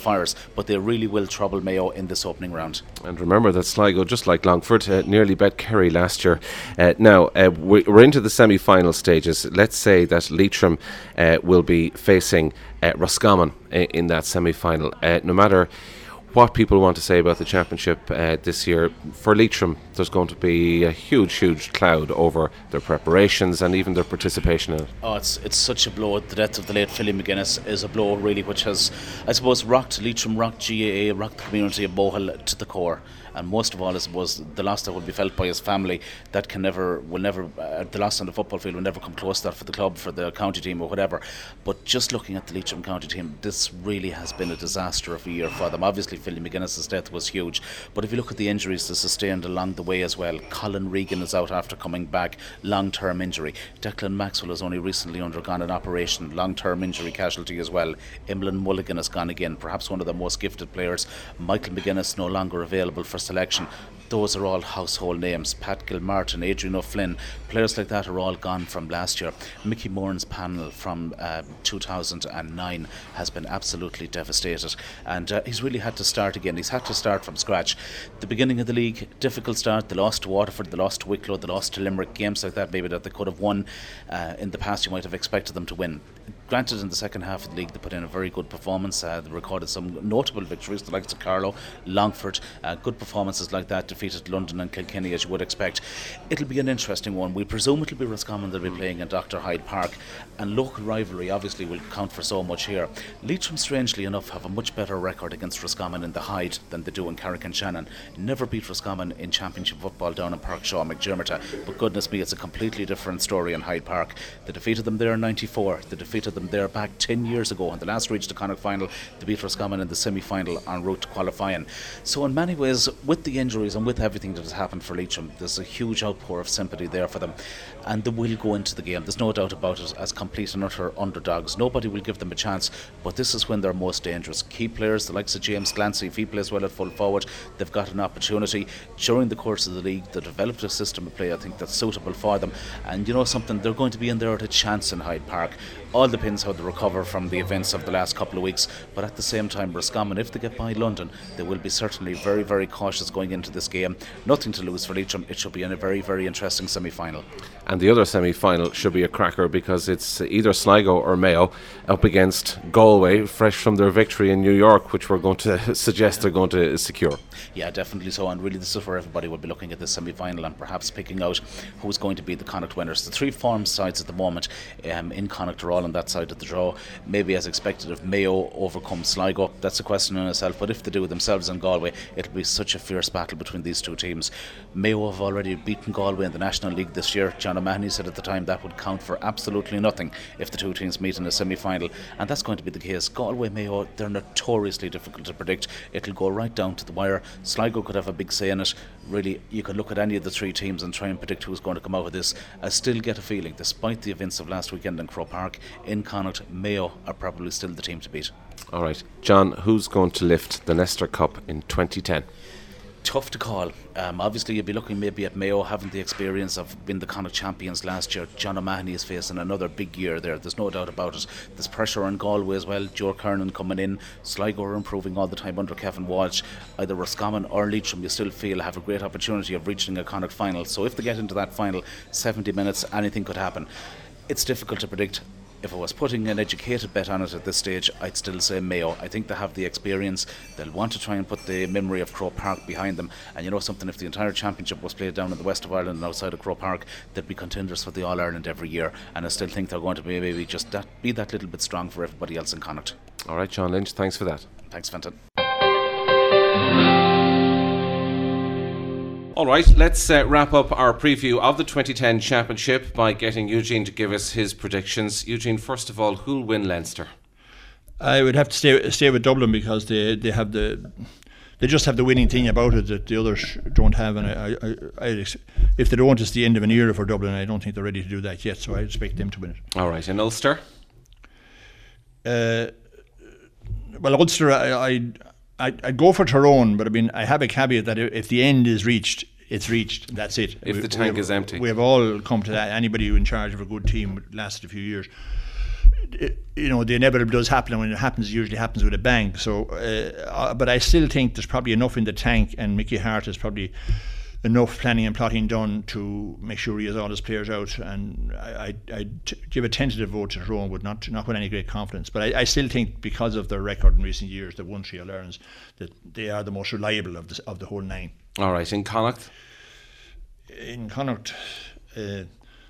qualifiers, but they really will trouble Mayo in this opening round. And remember that Sligo, just like Longford, uh, nearly bet Kerry last year. Uh, now, uh, we're into the semi-final stages. Let's say that Leitrim uh, will be facing uh, Roscommon in, in that semi-final. Uh, no matter what people want to say about the championship uh, this year, for Leitrim there's going to be a huge huge cloud over their preparations and even their participation in it. Oh, it's it's such a blow. The death of the late Philly McGuinness is a blow really which has, I suppose, rocked Leitrim, rocked G A A, rocked the community of Bohol to the core. And most of all, I suppose, the loss that will be felt by his family, that can never, will never, uh, the loss on the football field will never come close to that for the club, for the county team or whatever. But just looking at the Leitrim county team, this really has been a disaster of a year for them. Obviously, Philly McGuinness's death was huge, but if you look at the injuries they sustained along the way as well, Colin Regan is out after coming back, long-term injury. Declan Maxwell has only recently undergone an operation, long-term injury casualty as well. Emlyn Mulligan has gone again, perhaps one of the most gifted players. Michael McGuinness no longer available for selection. Those are all household names. Pat Gilmartin, Adrian O'Flynn, players like that are all gone from last year. Mickey Moran's panel from uh, two thousand nine has been absolutely devastated, and uh, he's really had to start again. He's had to start from scratch. The beginning of the league, difficult start. They lost to Waterford, they lost to Wicklow, they lost to Limerick. Games like that maybe that they could have won uh, in the past, you might have expected them to win. Granted, in the second half of the league they put in a very good performance. Uh, they recorded some notable victories, the likes of Carlow, Longford, uh, good performances like that, defeated London and Kilkenny as you would expect. It'll be an interesting one. We presume it'll be Roscommon they'll be playing in Doctor Hyde Park, and local rivalry obviously will count for so much here. Leitrim, strangely enough, have a much better record against Roscommon in the Hyde than they do in Carrick-on-Shannon. Never beat Roscommon in championship football down in Park Shaw McDermott, but goodness me, it's a completely different story in Hyde Park. They defeated them there in ninety-four, they defeated them there back ten years ago in the last reached the Connacht final. They beat Roscommon in the semi-final en route to qualifying. So in many ways, with the injuries and with everything that has happened for Leitrim, there's a huge outpour of sympathy there for them, and they will go into the game, there's no doubt about it, as complete and utter underdogs. Nobody will give them a chance, but this is when they're most dangerous. Key players, the likes of James Clancy, if he plays well at full forward, they've got an opportunity. During the course of the league, they developed a system of play I think that's suitable for them, and you know something, they're going to be in there at a chance in Hyde Park. All depends how they recover from the events of the last couple of weeks, but at the same time, Roscommon, if they get by London, they will be certainly very, very cautious going into this game. Nothing to lose for Leitrim. It should be in a very, very interesting semi-final. And the other semi-final should be a cracker, because it's either Sligo or Mayo up against Galway, fresh from their victory in New York, which we're going to suggest they're going to secure. Yeah, definitely so, and really this is where everybody will be looking at this semi-final and perhaps picking out who's going to be the Connacht winners. The three form sides at the moment um, in Connacht are all on that side of the draw. Maybe as expected, if Mayo overcomes Sligo, that's a question in itself, but if they do themselves in Galway, it'll be such a fierce battle between these two teams. Mayo have already beaten Galway in the National League this year. John O'Mahony said at the time that would count for absolutely nothing if the two teams meet in a semi-final, and that's going to be the case. Galway, Mayo, they're notoriously difficult to predict. It'll go right down to the wire. Sligo could have a big say in it. Really, you could look at any of the three teams and try and predict who's going to come out of this. I still get a feeling, despite the events of last weekend in Croke Park, in Connacht, Mayo are probably still the team to beat. Alright, John, who's going to lift the Nestor Cup in twenty ten? Tough to call. Um, obviously you'd be looking maybe at Mayo having the experience of being the Connacht champions last year. John O'Mahony is facing another big year there, there's no doubt about it. There's pressure on Galway as well. Joe Kernan coming in. Sligo are improving all the time under Kevin Walsh. Either Roscommon or Leitrim, you still feel have a great opportunity of reaching a Connacht final. So if they get into that final seventy minutes, anything could happen. It's difficult to predict. If I was putting an educated bet on it at this stage, I'd still say Mayo. I think they have the experience. They'll want to try and put the memory of Croke Park behind them. And you know something, if the entire championship was played down in the west of Ireland and outside of Croke Park, they'd be contenders for the All-Ireland every year. And I still think they're going to be maybe just that, be that little bit strong for everybody else in Connacht. All right, John Lynch, thanks for that. Thanks, Fenton. All right, let's uh, wrap up our preview of the twenty ten Championship by getting Eugene to give us his predictions. Eugene, first of all, who'll win Leinster? I would have to stay stay with Dublin, because they, they have the they just have the winning thing about it that the others don't have, and I, I, I, if they don't, it's the end of an era for Dublin. I don't think they're ready to do that yet, so I expect them to win it. All right, and Ulster? Uh, well, Ulster, I. I I'd, I'd go for Tyrone, but I mean, I have a caveat that if the end is reached, it's reached. That's it. If we, the tank we is empty. We have all come to that. Anybody who in charge of a good team lasted a few years. you know, the inevitable does happen, and when it happens, it usually happens with a bang. So, uh, but I still think there's probably enough in the tank, and Mickey Harte is probably enough planning and plotting done to make sure he has all his players out. And I, I, I'd t- give a tentative vote to Tyrone, but not not with any great confidence. But I, I still think, because of their record in recent years, that won three All-Irelands, that they are the most reliable of the of the whole nine. All right, in Connacht. In Connacht. Uh,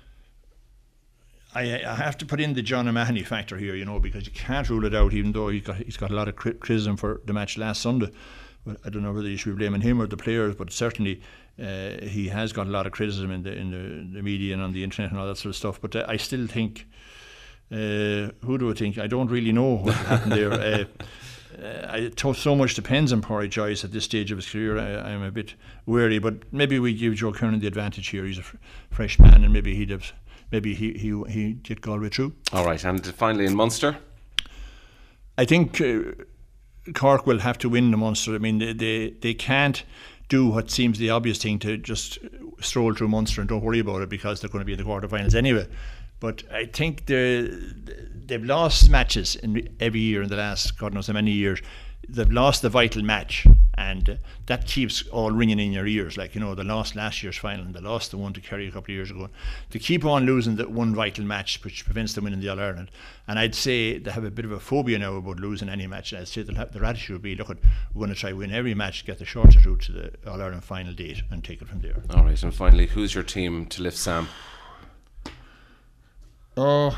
I, I have to put in the John O'Mahony factor here, you know, because you can't rule it out, even though he's got, he's got a lot of criticism for the match last Sunday. But I don't know whether you should be blaming him or the players, but certainly uh, he has got a lot of criticism in the in the, the media and on the internet and all that sort of stuff. But uh, I still think, uh, who do I think? I don't really know what happened there. Uh, uh, I, so much depends on Pádraig Joyce at this stage of his career. I, I'm a bit wary, but maybe we give Joe Kernan the advantage here. He's a f- fresh man, and maybe he'd have. Maybe he he he get Galway through. All right, and finally in Munster, I think uh, Cork will have to win the Munster. I mean, they, they they can't do what seems the obvious thing, to just stroll through Munster and don't worry about it, because they're going to be in the quarterfinals anyway. But I think they they've lost matches in every year in the last God knows how many years. They've lost the vital match, and uh, that keeps all ringing in your ears. Like, you know, they lost last year's final, and they lost the one to Kerry a couple of years ago. They keep on losing that one vital match, which prevents them winning the All-Ireland. And I'd say they have a bit of a phobia now about losing any match. I'd say have, their attitude would be, look, we're going to try win every match, get the shortest route to the All-Ireland final date, and take it from there. All right, and finally, who's your team to lift Sam? Oh...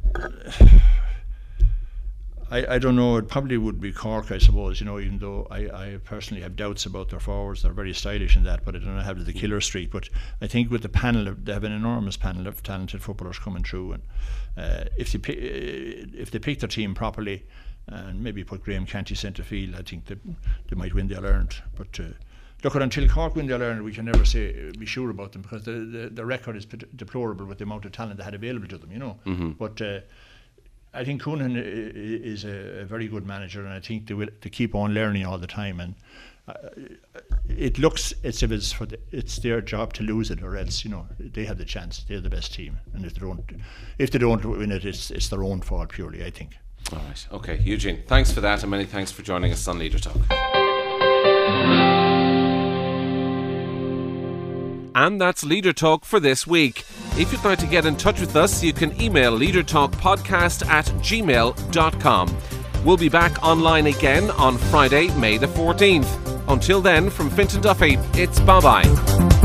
I, I don't know, it probably would be Cork, I suppose, you know, even though I, I personally have doubts about their forwards. They're very stylish in that, but I don't know, have the killer streak. But I think with the panel, they have an enormous panel of talented footballers coming through, and uh, if they pick, if they pick their team properly and maybe put Graham Canty centre field, I think they, they might win the All-Ireland. But uh, look, until Cork win the All-Ireland, we can never say be sure about them, because the, the, the record is deplorable with the amount of talent they had available to them, you know. Mm-hmm. But uh, I think Coonan is a, a very good manager, and I think they will they keep on learning all the time. And uh, it looks as if it's for the, it's their job to lose it, or else, you know, they have the chance. They're the best team, and if they don't, if they don't win it, it's it's their own fault purely, I think. All right, okay, Eugene. Thanks for that, and many thanks for joining us on Leader Talk. And that's Leader Talk for this week. If you'd like to get in touch with us, you can email leadertalkpodcast at gmail dot com. We'll be back online again on Friday, May the fourteenth. Until then, from Fintan Duffy, it's bye-bye.